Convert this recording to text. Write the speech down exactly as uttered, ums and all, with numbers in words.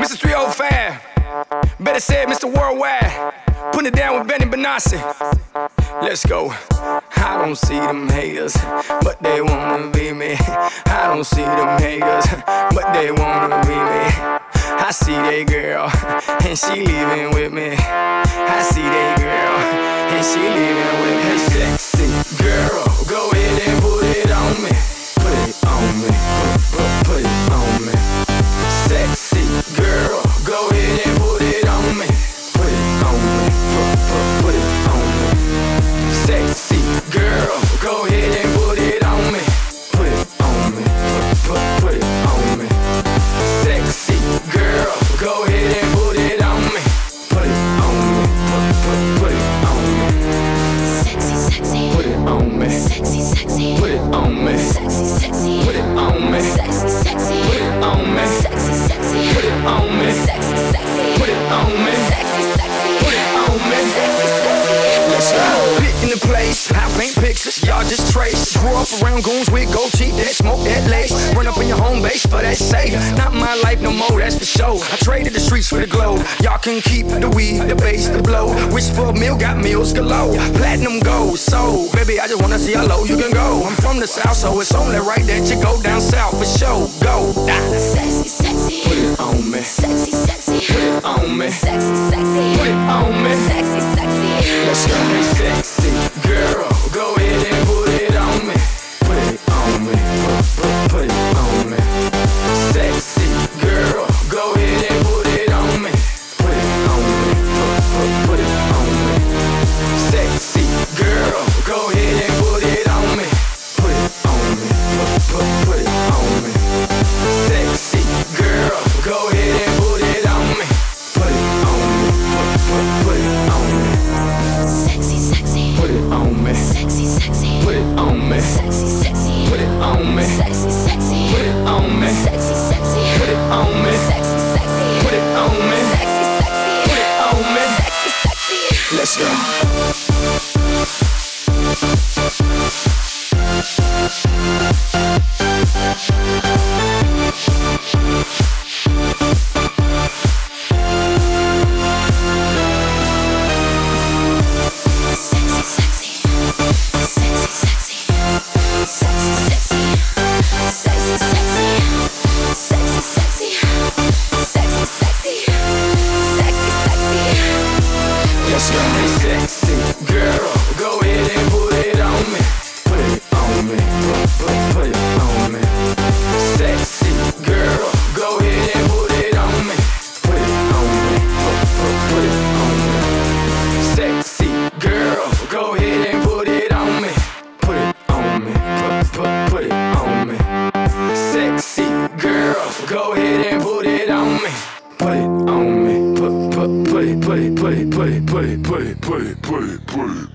Mister three oh five, better say it, Mister Worldwide. Putting it down with Benny Benassi. Let's go. I don't see them haters, but they wanna be me. I don't see them haters, but they wanna be me. I see they girl, and she leaving with me. I see they girl, and she leaving with me. Sexy girl, go ahead and put it on me. Put it on me, put, put, put it on me. Sexy girl, go ahead and put it on me. Put it on me, put, put, put it on me. Sexy girl, go ahead and put it on me. Put it on me, put, put, put it on me. Sexy girl, go ahead and put it on me. Put it on me, put, put, put it on me. Sexy, sexy. Put it on me. Sexy, sexy. Put it on me. Sexy, sexy. Put it on me. Sexy, sexy. Put it on me. Sexy, sexy. Put it on me. Sexy, sexy. Put it on me. Sexy, sexy. Put it on me. Sexy, sexy. Let's go. Picking the place, I paint pictures, y'all just trace. Grew up around goons with gold teeth that smoke that lace. Run up in your home base for that safe. Not my life no more, that's for sure. I traded the streets for the glow. Y'all can keep the weed, the bass, the blow. Wish for a meal, got meals galore. Platinum gold, so baby, I just wanna see how low you can go. I'm from the south, so it's only right that you go down south for sure. Go, ah. Sexy, sexy. Put it on me. Sexy, sexy. Put it on me. Sexy, sexy. Put it on me. Sexy, sexy. Let's go. Sexy girl, go ahead and put it on me. Put it on me. Put, put, put it on me. Sexy girl, go ahead and put it on me. Put it on me. Put, put, put it on me. Sexy girl, go ahead and put it on me. Put it on me. Put, put, put it on me. Sexy girl, go ahead and put it on me. Put it on me. Put, put, put it on me. Sexy, sexy. Put it on me. Sexy, sexy. Put it on me. Sexy, sexy. Put it on me. Sexy, sexy. Put it on me. Sexy, sexy. Put it on me. Sexy, sexy. Put it on me. Sexy, sexy. Put it on me. Sexy, sexy. Let's go. Sexy, sexy. Sexy, sexy. Sexy, sexy. Sexy, sexy. Sexy, sexy. Sexy, sexy. Sexy, sexy. Let's go. Sexy girl, go ahead and put it on me. Put it on me. Put, put, put it on me. Sexy girl, go ahead and put it on me. Put it on me. Put, put, put it on me. Sexy girl, go ahead and put it on me. Put it on me. Put, put, put it on me. Sexy girl, go ahead and put it on me. Put it on me. Put, put, put it, put it, put it, put it, put it, put it, put it, put it, put it.